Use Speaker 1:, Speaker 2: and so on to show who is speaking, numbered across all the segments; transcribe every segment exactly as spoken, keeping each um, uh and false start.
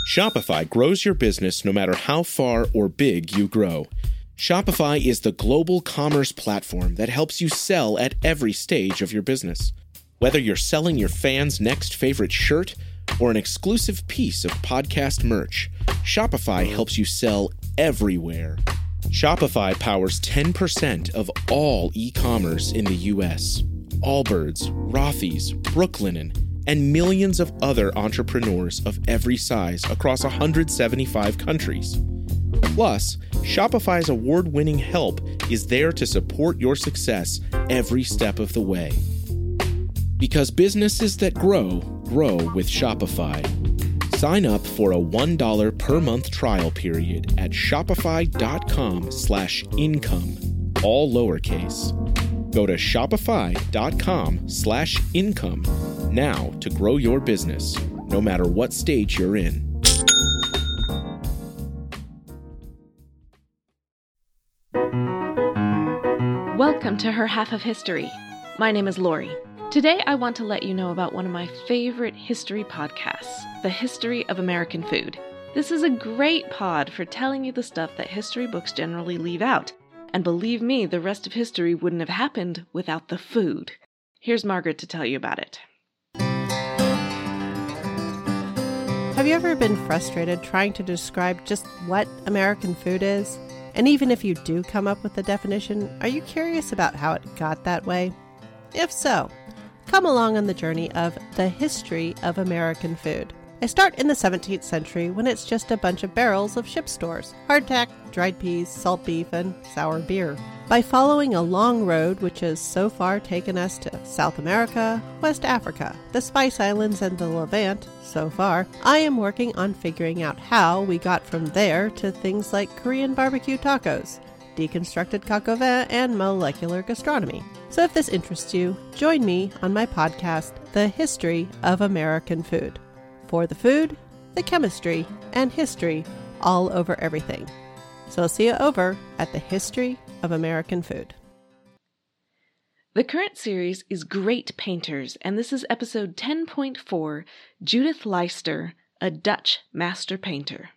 Speaker 1: Shopify grows your business no matter how far or big you grow. Shopify is the global commerce platform that helps you sell at every stage of your business. Whether you're selling your fans' next favorite shirt or an exclusive piece of podcast merch, Shopify helps you sell everywhere. Shopify powers ten percent of all e-commerce in the U S. Allbirds, Rothy's, Brooklinen, and millions of other entrepreneurs of every size across one hundred seventy-five countries. Plus, Shopify's award-winning help is there to support your success every step of the way. Because businesses that grow, grow with Shopify. Sign up for a one dollar per month trial period at shopify.com slash income, all lowercase. Go to shopify.com slash income now to grow your business, no matter what stage you're in.
Speaker 2: Welcome to Her Half of History. My name is Lori. Today I want to let you know about one of my favorite history podcasts, The History of American Food. This is a great pod for telling you the stuff that history books generally leave out. And believe me, the rest of history wouldn't have happened without the food. Here's Margaret to tell you about it.
Speaker 3: Have you ever been frustrated trying to describe just what American food is? And even if you do come up with the definition, are you curious about how it got that way? If so, come along on the journey of the history of American food. I start in the seventeenth century when it's just a bunch of barrels of ship stores, hardtack, dried peas, salt beef, and sour beer. By following a long road which has so far taken us to South America, West Africa, the Spice Islands, and the Levant, so far, I am working on figuring out how we got from there to things like Korean barbecue tacos, deconstructed coq au vin, and molecular gastronomy. So if this interests you, join me on my podcast, The History of American Food. For the food, the chemistry, and history all over everything. So I'll see you over at the History of American Food.
Speaker 2: The current series is Great Painters, and this is episode ten point four, Judith Leyster, a Dutch Master Painter.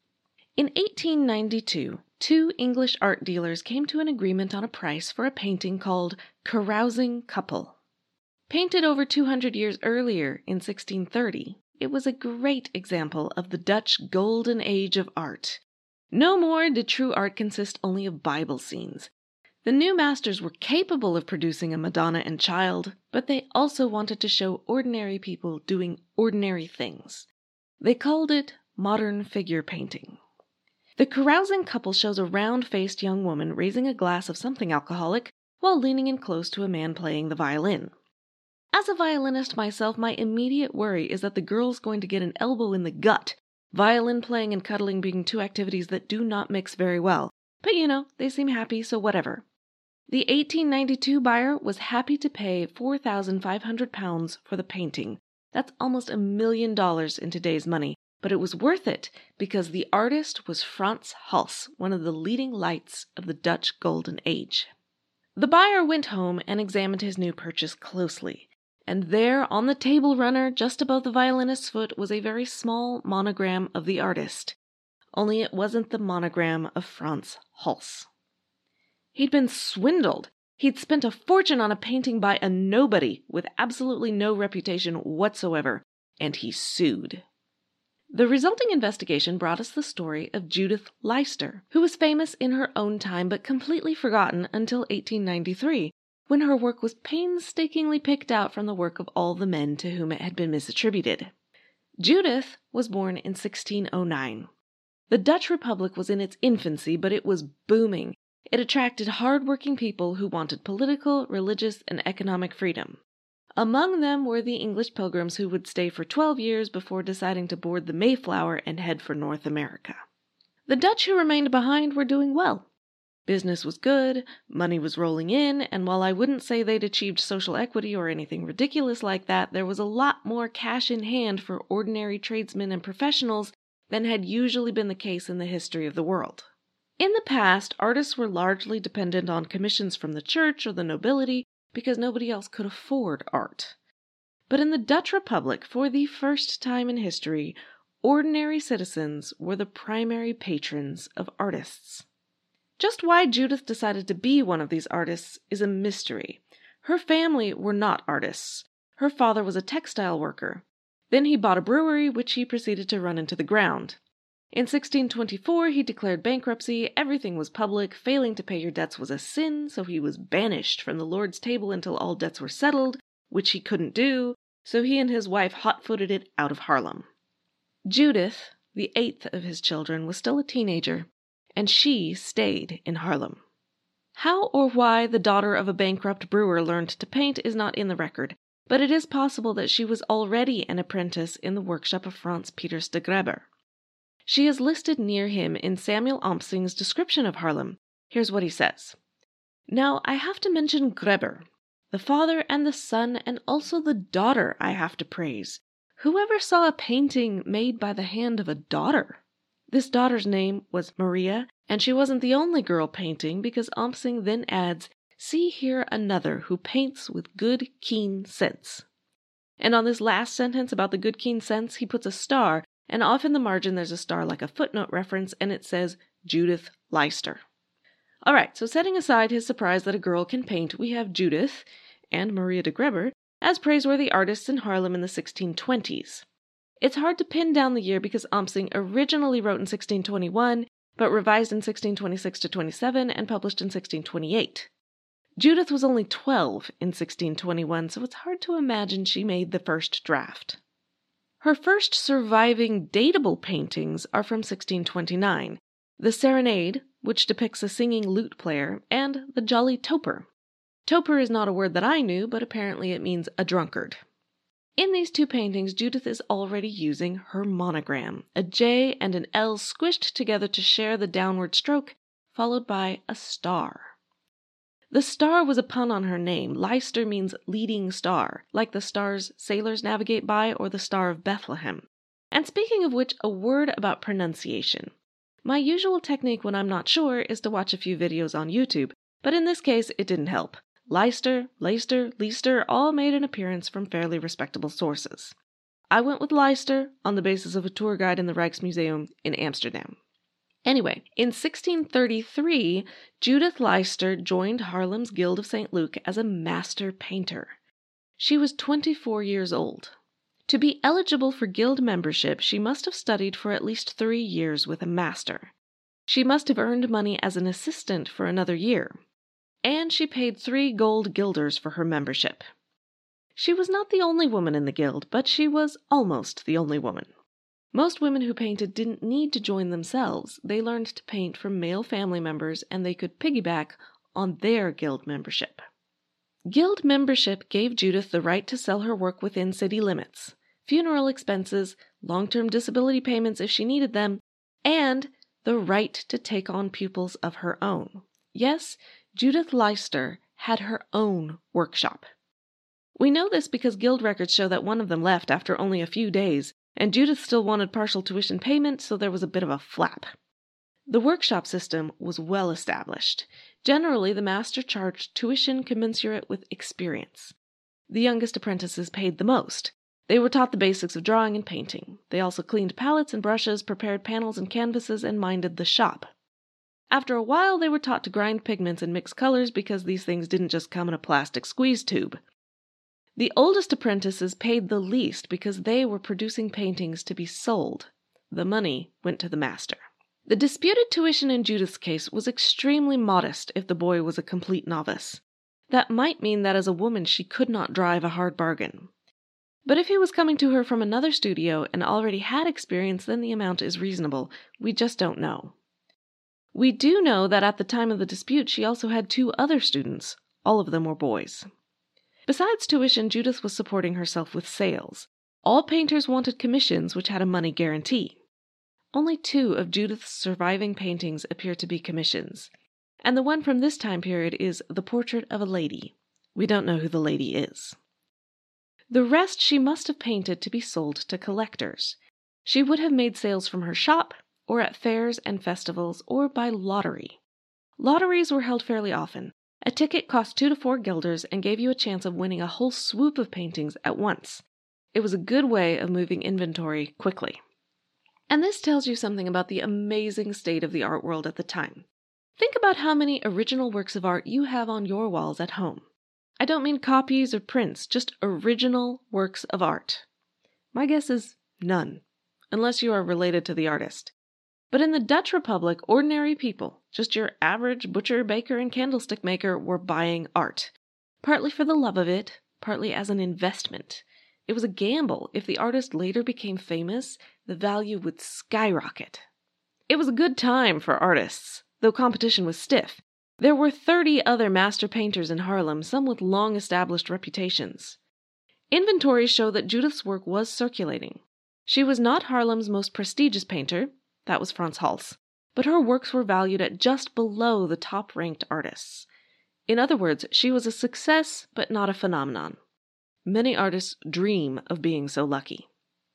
Speaker 2: In eighteen ninety-two, two English art dealers came to an agreement on a price for a painting called Carousing Couple. Painted over two hundred years earlier in sixteen thirty, it was a great example of the Dutch golden age of art. No more did true art consist only of Bible scenes. The new masters were capable of producing a Madonna and Child, but they also wanted to show ordinary people doing ordinary things. They called it modern figure painting. The Carousing Couple shows a round-faced young woman raising a glass of something alcoholic while leaning in close to a man playing the violin. As a violinist myself, my immediate worry is that the girl's going to get an elbow in the gut, violin playing and cuddling being two activities that do not mix very well. But you know, they seem happy, so whatever. The eighteen ninety-two buyer was happy to pay four thousand five hundred pounds for the painting. That's almost a million dollars in today's money, but it was worth it because the artist was Frans Hals, one of the leading lights of the Dutch Golden Age. The buyer went home and examined his new purchase closely. And there, on the table runner, just above the violinist's foot, was a very small monogram of the artist. Only it wasn't the monogram of Frans Hals. He'd been swindled. He'd spent a fortune on a painting by a nobody with absolutely no reputation whatsoever, and he sued. The resulting investigation brought us the story of Judith Leyster, who was famous in her own time but completely forgotten until eighteen ninety-three, when her work was painstakingly picked out from the work of all the men to whom it had been misattributed. Judith was born in sixteen oh nine. The Dutch Republic was in its infancy, but it was booming. It attracted hard-working people who wanted political, religious, and economic freedom. Among them were the English pilgrims who would stay for twelve years before deciding to board the Mayflower and head for North America. The Dutch who remained behind were doing well. Business was good, money was rolling in, and while I wouldn't say they'd achieved social equity or anything ridiculous like that, there was a lot more cash in hand for ordinary tradesmen and professionals than had usually been the case in the history of the world. In the past, artists were largely dependent on commissions from the church or the nobility because nobody else could afford art. But in the Dutch Republic, for the first time in history, ordinary citizens were the primary patrons of artists. Just why Judith decided to be one of these artists is a mystery. Her family were not artists. Her father was a textile worker. Then he bought a brewery, which he proceeded to run into the ground. In sixteen twenty-four, he declared bankruptcy. Everything was public. Failing to pay your debts was a sin, so he was banished from the Lord's table until all debts were settled, which he couldn't do, so he and his wife hot-footed it out of Harlem. Judith, the eighth of his children, was still a teenager, and she stayed in Harlem. How or why the daughter of a bankrupt brewer learned to paint is not in the record, but it is possible that she was already an apprentice in the workshop of Franz Peters de Grebber. She is listed near him in Samuel Ompsing's description of Harlem. Here's what he says. Now, I have to mention Grebber, the father and the son and also the daughter I have to praise. Whoever saw a painting made by the hand of a daughter? This daughter's name was Maria, and she wasn't the only girl painting, because Ompsing then adds, see here another who paints with good, keen sense. And on this last sentence about the good, keen sense, he puts a star, and off in the margin there's a star like a footnote reference, and it says Judith Leister. All right, so setting aside his surprise that a girl can paint, we have Judith and Maria de Grebber as praiseworthy artists in Harlem in the sixteen twenties. It's hard to pin down the year because Ompsing originally wrote in sixteen twenty-one, but revised in sixteen twenty-six to twenty-seven and published in sixteen twenty-eight. Judith was only twelve in sixteen twenty-one, so it's hard to imagine she made the first draft. Her first surviving datable paintings are from sixteen twenty-nine, the Serenade, which depicts a singing lute player, and the Jolly Toper. Toper is not a word that I knew, but apparently it means a drunkard. In these two paintings, Judith is already using her monogram, a J and an L squished together to share the downward stroke, followed by a star. The star was a pun on her name. Leister means leading star, like the stars sailors navigate by or the Star of Bethlehem. And speaking of which, a word about pronunciation. My usual technique when I'm not sure is to watch a few videos on YouTube, but in this case it didn't help. Leister, Leister, Leister all made an appearance from fairly respectable sources. I went with Leister on the basis of a tour guide in the Rijksmuseum in Amsterdam. Anyway, in sixteen thirty-three, Judith Leister joined Haarlem's Guild of Saint Luke as a master painter. She was twenty-four years old. To be eligible for guild membership, she must have studied for at least three years with a master. She must have earned money as an assistant for another year. And she paid three gold guilders for her membership. She was not the only woman in the guild, but she was almost the only woman. Most women who painted didn't need to join themselves. They learned to paint from male family members, and they could piggyback on their guild membership. Guild membership gave Judith the right to sell her work within city limits, funeral expenses, long-term disability payments if she needed them, and the right to take on pupils of her own. Yes, Judith Leister had her own workshop. We know this because guild records show that one of them left after only a few days, and Judith still wanted partial tuition payment, so there was a bit of a flap. The workshop system was well established. Generally, the master charged tuition commensurate with experience. The youngest apprentices paid the most. They were taught the basics of drawing and painting. They also cleaned palettes and brushes, prepared panels and canvases, and minded the shop. After a while, they were taught to grind pigments and mix colors because these things didn't just come in a plastic squeeze tube. The oldest apprentices paid the least because they were producing paintings to be sold. The money went to the master. The disputed tuition in Judith's case was extremely modest if the boy was a complete novice. That might mean that as a woman she could not drive a hard bargain. But if he was coming to her from another studio and already had experience, then the amount is reasonable. We just don't know. We do know that at the time of the dispute she also had two other students. All of them were boys. Besides tuition, Judith was supporting herself with sales. All painters wanted commissions, which had a money guarantee. Only two of Judith's surviving paintings appear to be commissions, and the one from this time period is The Portrait of a Lady. We don't know who the lady is. The rest she must have painted to be sold to collectors. She would have made sales from her shop, or at fairs and festivals, or by lottery. Lotteries were held fairly often. A ticket cost two to four guilders and gave you a chance of winning a whole swoop of paintings at once. It was a good way of moving inventory quickly. And this tells you something about the amazing state of the art world at the time. Think about how many original works of art you have on your walls at home. I don't mean copies or prints, just original works of art. My guess is none, unless you are related to the artist. But in the Dutch Republic, ordinary people, just your average butcher, baker, and candlestick maker, were buying art. Partly for the love of it, partly as an investment. It was a gamble. If the artist later became famous, the value would skyrocket. It was a good time for artists, though competition was stiff. There were thirty other master painters in Haarlem, some with long-established reputations. Inventories show that Judith's work was circulating. She was not Haarlem's most prestigious painter, that was Frans Hals, but her works were valued at just below the top-ranked artists. In other words, she was a success, but not a phenomenon. Many artists dream of being so lucky.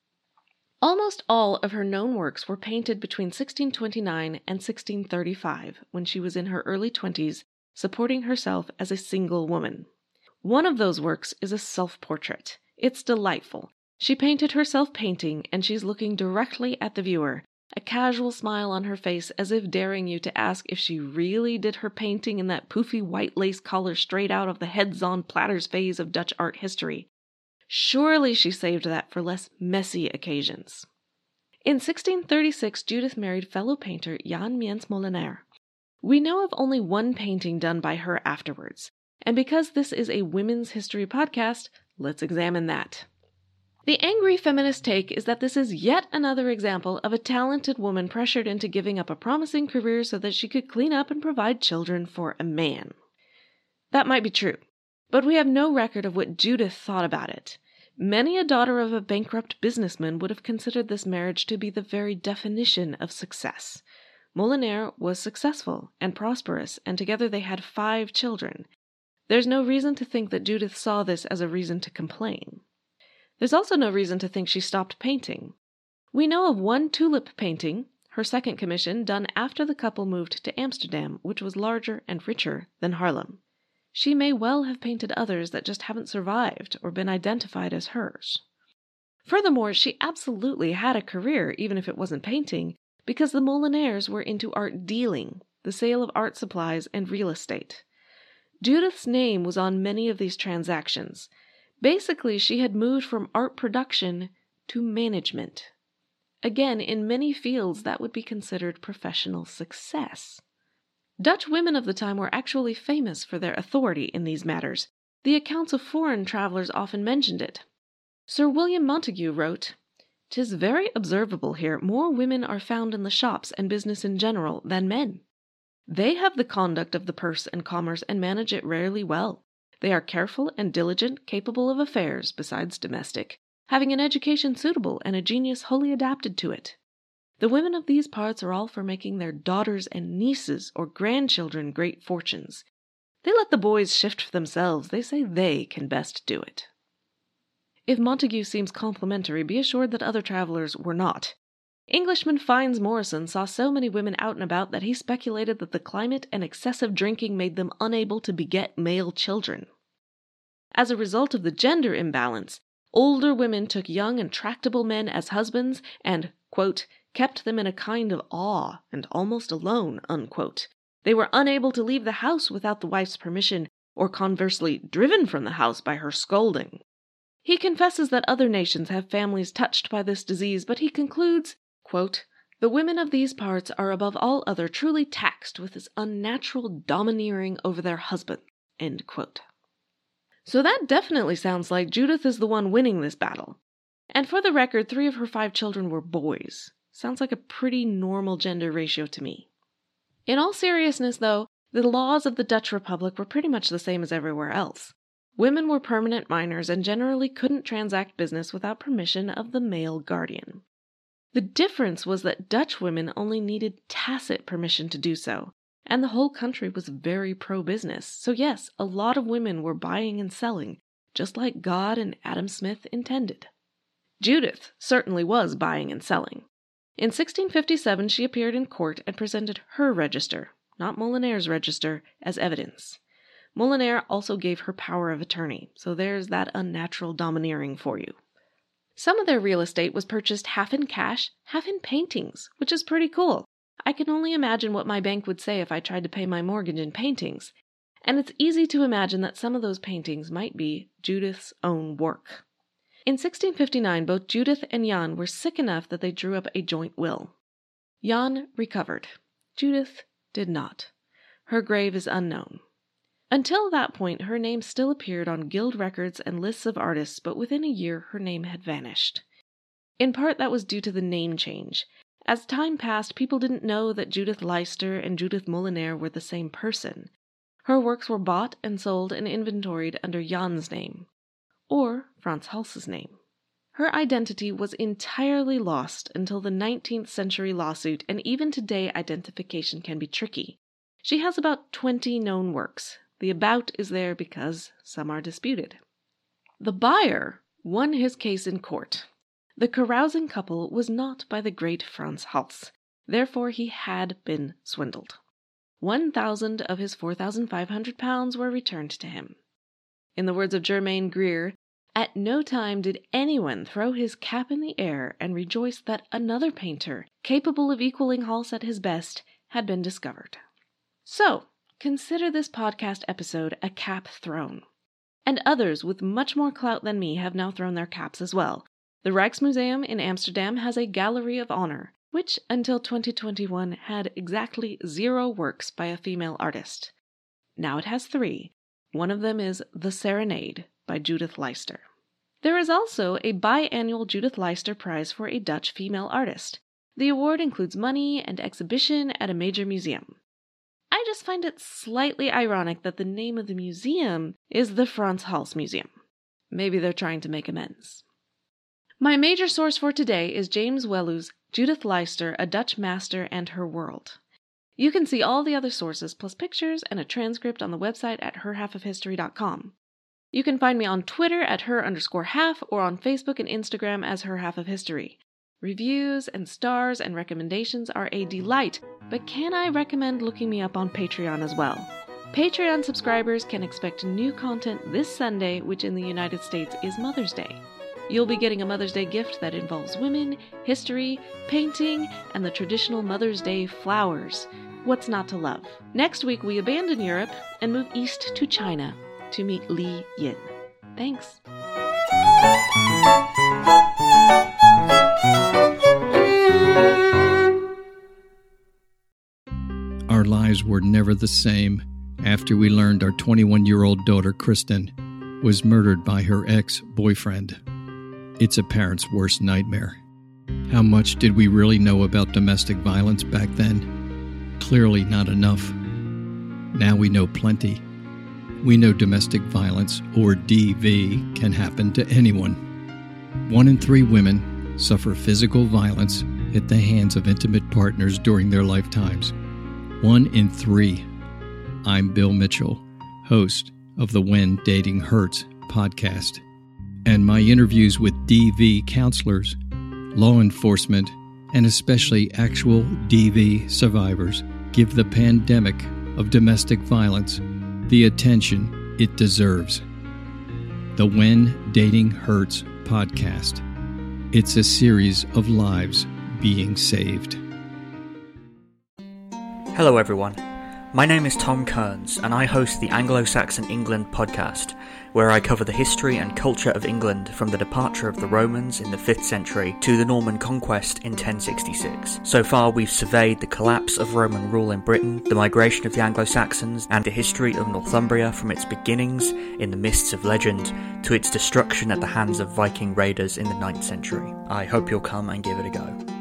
Speaker 2: Almost all of her known works were painted between sixteen twenty-nine and sixteen thirty-five, when she was in her early twenties, supporting herself as a single woman. One of those works is a self-portrait. It's delightful. She painted herself painting, and she's looking directly at the viewer, a casual smile on her face as if daring you to ask if she really did her painting in that poofy white lace collar straight out of the heads-on platters phase of Dutch art history. Surely she saved that for less messy occasions. In sixteen thirty-six, Judith married fellow painter Jan Miens Molenaar. We know of only one painting done by her afterwards, and because this is a women's history podcast, let's examine that. The angry feminist take is that this is yet another example of a talented woman pressured into giving up a promising career so that she could clean up and provide children for a man. That might be true, but we have no record of what Judith thought about it. Many a daughter of a bankrupt businessman would have considered this marriage to be the very definition of success. Molenaar was successful and prosperous, and together they had five children. There's no reason to think that Judith saw this as a reason to complain. There's also no reason to think she stopped painting. We know of one tulip painting, her second commission, done after the couple moved to Amsterdam, which was larger and richer than Haarlem. She may well have painted others that just haven't survived or been identified as hers. Furthermore, she absolutely had a career, even if it wasn't painting, because the Molenaars were into art dealing, the sale of art supplies and real estate. Judith's name was on many of these transactions. Basically, she had moved from art production to management. Again, in many fields, that would be considered professional success. Dutch women of the time were actually famous for their authority in these matters. The accounts of foreign travelers often mentioned it. Sir William Montagu wrote, "'Tis very observable here more women are found in the shops and business in general than men. They have the conduct of the purse and commerce and manage it rarely well. They are careful and diligent, capable of affairs, besides domestic, having an education suitable and a genius wholly adapted to it. The women of these parts are all for making their daughters and nieces or grandchildren great fortunes. They let the boys shift for themselves. They say they can best do it." If Montagu seems complimentary, be assured that other travelers were not. Englishman Fynes Morrison saw so many women out and about that he speculated that the climate and excessive drinking made them unable to beget male children. As a result of the gender imbalance, older women took young and tractable men as husbands and, quote, kept them in a kind of awe and almost alone, unquote. They were unable to leave the house without the wife's permission, or conversely driven from the house by her scolding. He confesses that other nations have families touched by this disease, but he concludes, quote, "The women of these parts are above all other truly taxed with this unnatural domineering over their husbands." End quote. So that definitely sounds like Judith is the one winning this battle. And for the record, three of her five children were boys. Sounds like a pretty normal gender ratio to me. In all seriousness, though, the laws of the Dutch Republic were pretty much the same as everywhere else. Women were permanent minors and generally couldn't transact business without permission of the male guardian. The difference was that Dutch women only needed tacit permission to do so, and the whole country was very pro-business. So yes, a lot of women were buying and selling, just like God and Adam Smith intended. Judith certainly was buying and selling. In sixteen fifty-seven, she appeared in court and presented her register, not Molenaar's register, as evidence. Molenaar also gave her power of attorney, so there's that unnatural domineering for you. Some of their real estate was purchased half in cash, half in paintings, which is pretty cool. I can only imagine what my bank would say if I tried to pay my mortgage in paintings. And it's easy to imagine that some of those paintings might be Judith's own work. In sixteen fifty-nine, both Judith and Jan were sick enough that they drew up a joint will. Jan recovered. Judith did not. Her grave is unknown. Until that point, her name still appeared on guild records and lists of artists, but within a year her name had vanished. In part, that was due to the name change. As time passed, people didn't know that Judith Leister and Judith Molinaire were the same person. Her works were bought and sold and inventoried under Jan's name, or Frans Hals's name. Her identity was entirely lost until the nineteenth century lawsuit, and even today identification can be tricky. She has about twenty known works. The about is there because some are disputed. The buyer won his case in court. The carousing couple was not by the great Frans Hals, therefore he had been swindled. One thousand of his four thousand five hundred pounds were returned to him. In the words of Germaine Greer, at no time did anyone throw his cap in the air and rejoice that another painter, capable of equaling Hals at his best, had been discovered. So, consider this podcast episode a cap thrown. And others with much more clout than me have now thrown their caps as well. The Rijksmuseum in Amsterdam has a gallery of honor, which until twenty twenty-one had exactly zero works by a female artist. Now it has three. One of them is The Serenade by Judith Leister. There is also a biannual Judith Leister Prize for a Dutch female artist. The award includes money and exhibition at a major museum. I just find it slightly ironic that the name of the museum is the Frans Hals Museum. Maybe they're trying to make amends. My major source for today is James Wellu's Judith Leister, A Dutch Master and Her World. You can see all the other sources, plus pictures and a transcript on the website at her half of history dot com. You can find me on Twitter at her underscore half or on Facebook and Instagram as her half of history. Reviews and stars and recommendations are a delight, but can I recommend looking me up on Patreon as well? Patreon subscribers can expect new content this Sunday, which in the United States is Mother's Day. You'll be getting a Mother's Day gift that involves women, history, painting, and the traditional Mother's Day flowers. What's not to love? Next week, we abandon Europe and move east to China to meet Li Yin. Thanks.
Speaker 4: Our lives were never the same after we learned our twenty-one-year-old daughter, Kristen, was murdered by her ex-boyfriend. It's a parent's worst nightmare. How much did we really know about domestic violence back then? Clearly not enough. Now we know plenty. We know domestic violence, or D V, can happen to anyone. One in three women suffer physical violence at the hands of intimate partners during their lifetimes. One in three. I'm Bill Mitchell, host of the When Dating Hurts podcast. And my interviews with D V counselors, law enforcement, and especially actual D V survivors give the pandemic of domestic violence the attention it deserves. The When Dating Hurts podcast. It's a series of lives being saved.
Speaker 5: Hello everyone, my name is Tom Kearns and I host the Anglo-Saxon England podcast, where I cover the history and culture of England from the departure of the Romans in the fifth century to the Norman conquest in ten sixty-six. So far we've surveyed the collapse of Roman rule in Britain, the migration of the Anglo-Saxons, and the history of Northumbria from its beginnings in the mists of legend to its destruction at the hands of Viking raiders in the ninth century. I hope you'll come and give it a go.